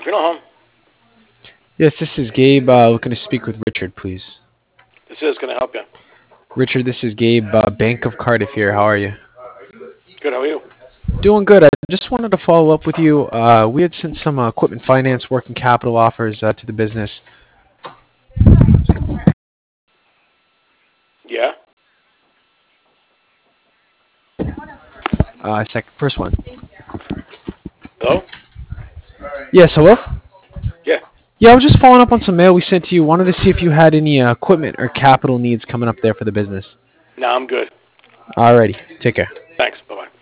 Funeral home. Yes, this is Gabe. Looking to speak with Richard, please. This is going to help you. Richard, this is Gabe, Bank of Cardiff here. How are you? Good. How are you? Doing good. I just wanted to follow up with you. We had sent some equipment finance working capital offers to the business. Yeah. First one. Hello. Yes, hello? Yeah. Yeah, I was just following up on some mail we sent to you. Wanted to see if you had any equipment or capital needs coming up there for the business. No, I'm good. Alrighty. Take care. Thanks. Bye bye.